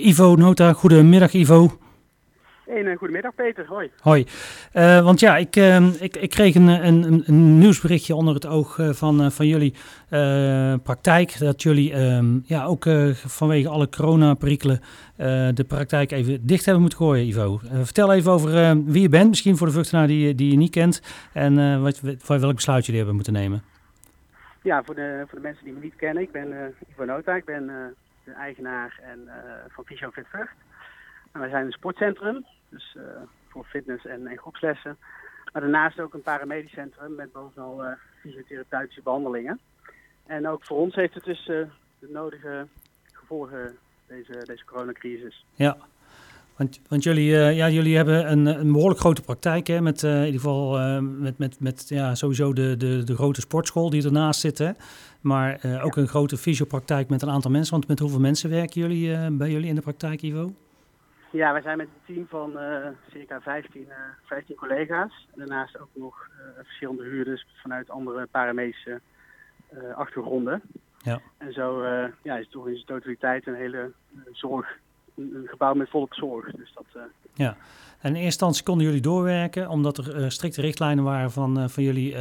Ivo Nota, goedemiddag Ivo. Goedemiddag Peter, hoi. Hoi. Want ja, ik kreeg een nieuwsberichtje onder het oog van jullie praktijk. Dat jullie ook vanwege alle coronaperikelen de praktijk even dicht hebben moeten gooien, Ivo. Vertel even over wie je bent, misschien voor de vluchtenaar die je niet kent. En welk besluit jullie hebben moeten nemen. Ja, voor de mensen die me niet kennen, ik ben Ivo Nota. Ik ben de eigenaar van Fysiofit Vught. Wij zijn een sportcentrum, dus voor fitness en groepslessen. Maar daarnaast ook een paramedisch centrum met bovenal fysiotherapeutische behandelingen. En ook voor ons heeft het dus de nodige gevolgen, deze coronacrisis. Ja, want jullie hebben een behoorlijk grote praktijk, hè? Met in ieder geval met sowieso de grote sportschool die ernaast zit, hè? Maar ook een grote fysiopraktijk met een aantal mensen. Want met hoeveel mensen werken jullie bij jullie in de praktijk, Ivo? Ja, wij zijn met een team van circa 15 collega's. En daarnaast ook nog verschillende huurders vanuit andere paramedische achtergronden. Ja. En zo is het toch in zijn totaliteit een hele zorg, een gebouw met volop zorg. Dus dat, Ja, en in eerste instantie konden jullie doorwerken omdat er strikte richtlijnen waren van jullie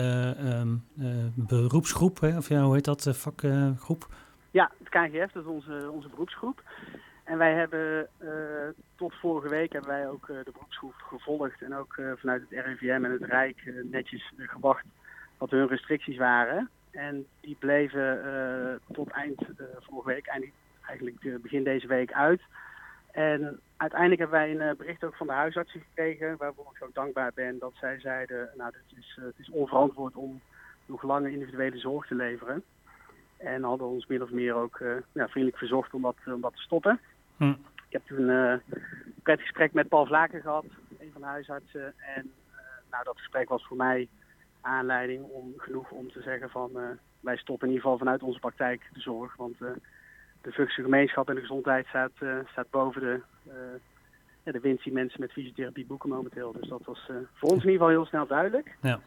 beroepsgroep, hè? Of ja, hoe heet dat, vakgroep? Ja, het KNGF, dat is onze beroepsgroep. En wij hebben tot vorige week hebben wij ook de beroepsgroep gevolgd en ook vanuit het RIVM en het Rijk netjes gewacht wat hun restricties waren. En die bleven tot eind vorige week, eigenlijk begin deze week uit. En uiteindelijk hebben wij een bericht ook van de huisartsen gekregen, waarvoor ik ook dankbaar ben, dat zij zeiden, nou, het is onverantwoord om nog lange individuele zorg te leveren. En hadden ons min of meer ook vriendelijk verzocht om dat te stoppen. Ik heb toen een prettig gesprek met Paul Vlaken gehad, een van de huisartsen. En dat gesprek was voor mij aanleiding genoeg om te zeggen van wij stoppen in ieder geval vanuit onze praktijk de zorg. Want de Vughtse gemeenschap en de gezondheid staat boven de winst die mensen met fysiotherapie boeken momenteel. Dus dat was voor ons in ieder geval heel snel duidelijk. Ja.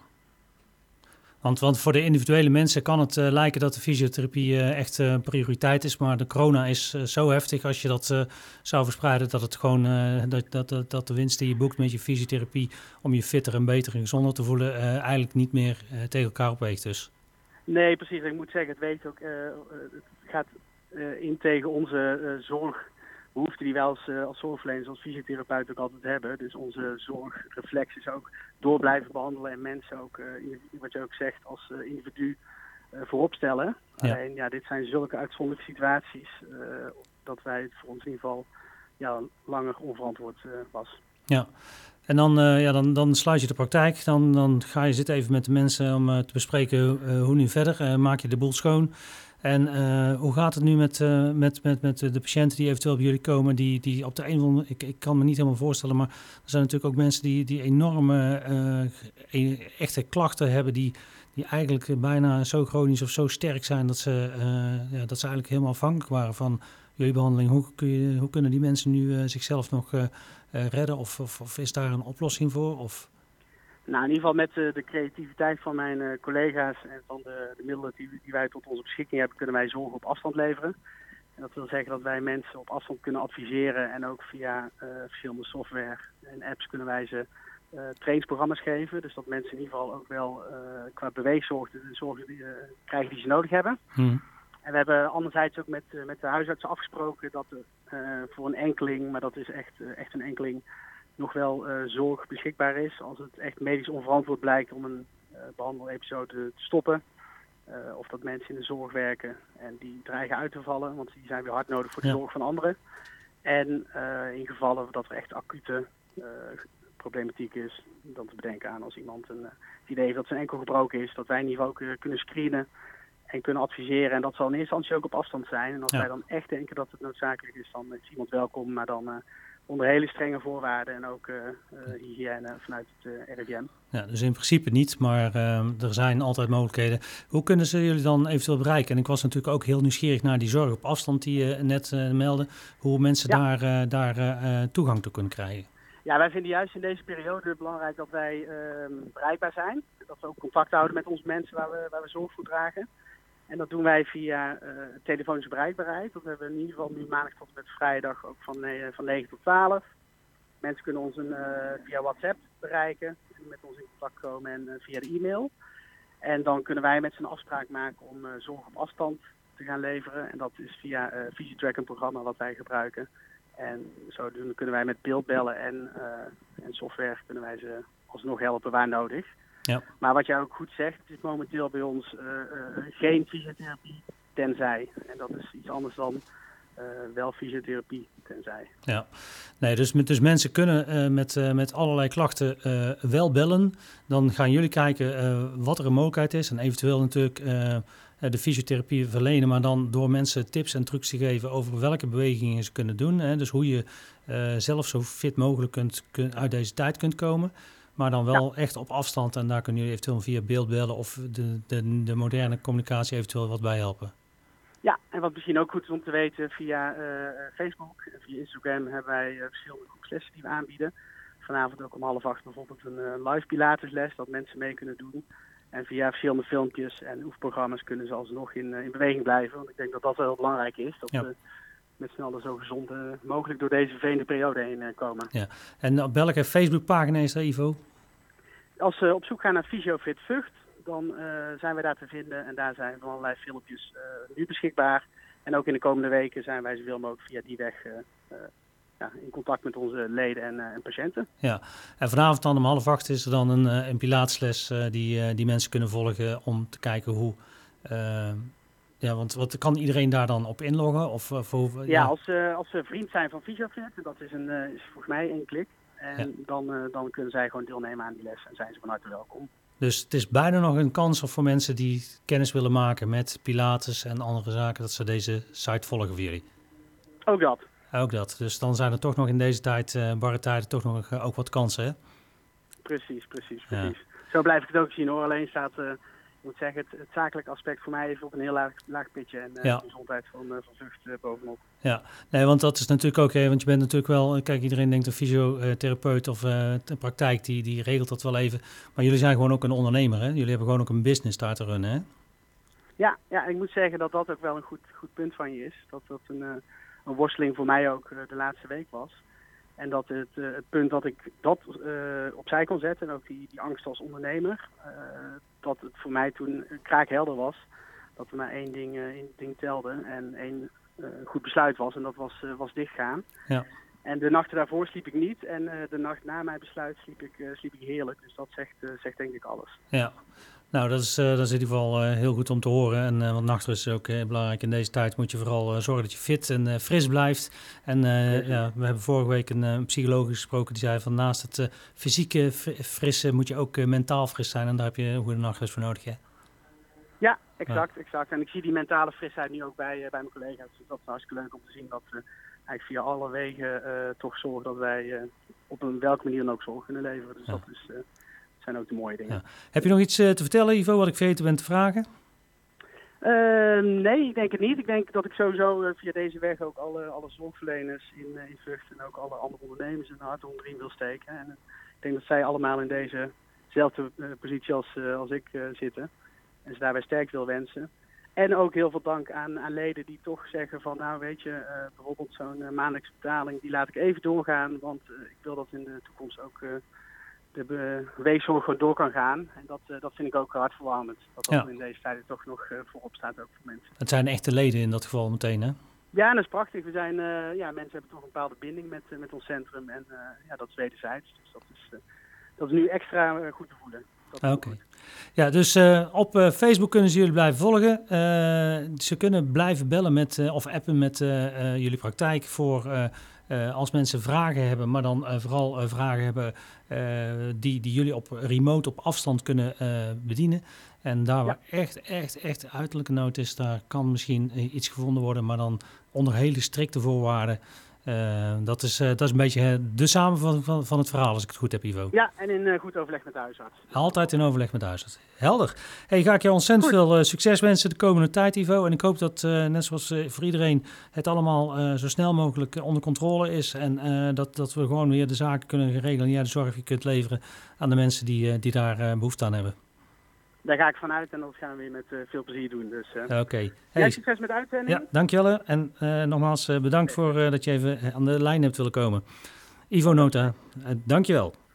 Want voor de individuele mensen kan het lijken dat de fysiotherapie echt prioriteit is. Maar de corona is zo heftig als je dat zou verspreiden dat het gewoon dat de winst die je boekt met je fysiotherapie om je fitter en beter en gezonder te voelen eigenlijk niet meer tegen elkaar opweegt dus. Nee, precies. Ik moet zeggen, het weegt ook, het gaat in tegen onze zorgbehoeften die wij als zorgverleners, als fysiotherapeut ook altijd hebben. Dus onze zorgreflex is ook door blijven behandelen en mensen ook, wat je ook zegt, als individu voorop stellen. Ja. Alleen, dit zijn zulke uitzonderlijke situaties dat wij het voor ons in ieder geval langer onverantwoord was. Ja. En dan sluit je de praktijk, dan ga je zitten even met de mensen om te bespreken hoe nu verder. Maak je de boel schoon. En hoe gaat het nu met de patiënten die eventueel bij jullie komen, die op de een of andere, ik kan me niet helemaal voorstellen, maar er zijn natuurlijk ook mensen die enorme echte klachten hebben, die eigenlijk bijna zo chronisch of zo sterk zijn dat ze eigenlijk helemaal afhankelijk waren van jullie behandeling. Hoe kunnen die mensen nu zichzelf nog redden of is daar een oplossing voor? Of? Nou, in ieder geval met de creativiteit van mijn collega's en van de middelen die wij tot onze beschikking hebben, kunnen wij zorg op afstand leveren. En dat wil zeggen dat wij mensen op afstand kunnen adviseren en ook via verschillende software en apps kunnen wij ze trainingsprogramma's geven. Dus dat mensen in ieder geval ook wel qua beweegzorg de zorg krijgen die ze nodig hebben. En we hebben anderzijds ook met de huisartsen afgesproken dat voor een enkeling, maar dat is echt een enkeling, nog wel zorg beschikbaar is als het echt medisch onverantwoord blijkt om een behandelepisode te stoppen. Of dat mensen in de zorg werken en die dreigen uit te vallen, want die zijn weer hard nodig voor de zorg van anderen. En in gevallen dat er echt acute problematiek is, dan te bedenken aan als iemand het idee heeft dat zijn enkel gebroken is, dat wij in ieder geval ook kunnen screenen en kunnen adviseren. En dat zal in eerste instantie ook op afstand zijn. En als wij dan echt denken dat het noodzakelijk is, dan is iemand welkom, maar dan onder hele strenge voorwaarden en ook hygiëne vanuit het RIVM. Ja, dus in principe niet, maar er zijn altijd mogelijkheden. Hoe kunnen ze jullie dan eventueel bereiken? En ik was natuurlijk ook heel nieuwsgierig naar die zorg op afstand die je net meldde. Hoe mensen daar toegang toe kunnen krijgen. Ja, wij vinden juist in deze periode belangrijk dat wij bereikbaar zijn. Dat we ook contact houden met onze mensen waar we zorg voor dragen. En dat doen wij via telefonische bereikbaarheid. Dat hebben we in ieder geval nu maandag tot en met vrijdag ook van 9 tot 12. Mensen kunnen ons via WhatsApp bereiken, met ons in contact komen en via de e-mail. En dan kunnen wij met z'n afspraak maken om zorg op afstand te gaan leveren. En dat is via VisiTrack, een programma wat wij gebruiken. En zodoende kunnen wij met beeldbellen en software kunnen wij ze alsnog helpen waar nodig. Ja. Maar wat jij ook goed zegt, het is momenteel bij ons geen fysiotherapie tenzij. En dat is iets anders dan wel fysiotherapie tenzij. Ja, nee, dus mensen kunnen met allerlei klachten wel bellen. Dan gaan jullie kijken wat er een mogelijkheid is. En eventueel natuurlijk de fysiotherapie verlenen. Maar dan door mensen tips en trucs te geven over welke bewegingen ze kunnen doen. Hè? Dus hoe je zelf zo fit mogelijk uit deze tijd kunt komen. Maar dan wel echt op afstand. En daar kunnen jullie eventueel via beeldbellen of de moderne communicatie eventueel wat bij helpen. Ja, en wat misschien ook goed is om te weten, via Facebook en via Instagram hebben wij verschillende groepslessen die we aanbieden. Vanavond ook om 7:30 bijvoorbeeld een live pilatesles, dat mensen mee kunnen doen. En via verschillende filmpjes en oefenprogramma's kunnen ze alsnog in beweging blijven. Want ik denk dat dat wel heel belangrijk is, dat we met z'n allen zo gezond mogelijk door deze vervelende periode heen komen. Ja. En op welke Facebookpagina is dat, Ivo? Als ze op zoek gaan naar Fysiofit Vught, dan zijn wij daar te vinden en daar zijn van allerlei filmpjes nu beschikbaar. En ook in de komende weken zijn wij zoveel mogelijk via die weg in contact met onze leden en patiënten. Ja, en vanavond dan om 7:30 is er dan een pilatesles die mensen kunnen volgen om te kijken hoe... want wat kan iedereen daar dan op inloggen? Als ze vriend zijn van Fysiofit, dat is volgens mij 1 klik. En dan kunnen zij gewoon deelnemen aan die les en zijn ze van harte welkom. Dus het is bijna nog een kans voor mensen die kennis willen maken met Pilates en andere zaken, dat ze deze site volgen voor jullie. Ook dat. Dus dan zijn er toch nog in deze tijd, barre tijden, toch nog ook wat kansen, hè? Precies. Ja. Zo blijf ik het ook zien, hoor. Alleen staat, ik moet zeggen, het zakelijke aspect voor mij even op een heel laag pitje. En de gezondheid van Vught bovenop. Ja, nee, want dat is natuurlijk ook, want je bent natuurlijk wel, kijk, iedereen denkt een fysiotherapeut of een praktijk, die regelt dat wel even. Maar jullie zijn gewoon ook een ondernemer, hè? Jullie hebben gewoon ook een business daar te runnen, hè? Ja, ik moet zeggen dat dat ook wel een goed punt van je is. Dat een worsteling voor mij ook de laatste week was. En dat het punt dat ik dat opzij kon zetten en ook die angst als ondernemer, dat het voor mij toen kraakhelder was. Dat er maar één ding telde en één goed besluit was. En dat was dichtgaan. Ja. En de nachten daarvoor sliep ik niet. En de nacht na mijn besluit sliep ik heerlijk. Dus dat zegt denk ik alles. Ja. Nou, dat is in ieder geval heel goed om te horen. Want nachtrust is ook belangrijk. In deze tijd moet je vooral zorgen dat je fit en fris blijft. En we hebben vorige week een psycholoog gesproken die zei van naast het fysieke frisse moet je ook mentaal fris zijn. En daar heb je een goede nachtrust voor nodig, hè? Ja, exact. En ik zie die mentale frisheid nu ook bij mijn collega's. Dus dat is hartstikke leuk om te zien dat we eigenlijk via alle wegen toch zorgen dat wij op welke manier dan ook zorg kunnen leveren. Dus dat zijn ook de mooie dingen. Ja. Heb je nog iets te vertellen, Ivo, wat ik vergeten ben te vragen? Nee, ik denk het niet. Ik denk dat ik sowieso via deze weg ook alle zorgverleners in Vught en ook alle andere ondernemers een hart onder de riem wil steken. En ik denk dat zij allemaal in dezezelfde positie als ik zitten. En ze daarbij sterk wil wensen. En ook heel veel dank aan leden die toch zeggen van, nou weet je, bijvoorbeeld zo'n maandelijkse betaling, die laat ik even doorgaan. Want ik wil dat in de toekomst ook de weegzorg gewoon door kan gaan. En dat vind ik ook hartverwarmend. Dat in deze tijden toch nog voorop staat ook voor mensen. Het zijn echte leden in dat geval meteen, hè? Ja, en dat is prachtig. We zijn, mensen hebben toch een bepaalde binding met ons centrum. En dat is wederzijds. Dus dat is nu extra goed te voelen. Oké. Ja, dus op Facebook kunnen ze jullie blijven volgen. Ze kunnen blijven bellen of appen met jullie praktijk voor als mensen vragen hebben, maar dan vooral vragen hebben die jullie op remote, op afstand kunnen bedienen. En daar waar echt uiterlijke nood is, daar kan misschien iets gevonden worden, maar dan onder hele strikte voorwaarden. Dat is een beetje de samenvatting van het verhaal, als ik het goed heb, Ivo. Ja, en in goed overleg met de huisarts. Altijd in overleg met de huisarts. Helder. Ga ik je ontzettend veel succes wensen de komende tijd, Ivo. En ik hoop dat, net zoals voor iedereen, het allemaal zo snel mogelijk onder controle is. En dat we gewoon weer de zaken kunnen regelen en jij de zorg je kunt leveren aan de mensen die daar behoefte aan hebben. Daar ga ik vanuit en dat gaan we weer met veel plezier doen. Dus, Oké. jij Hey, succes met de uitzending. ja, dankjewel. En nogmaals bedankt voor dat je even aan de lijn hebt willen komen. Ivo Nota, dankjewel.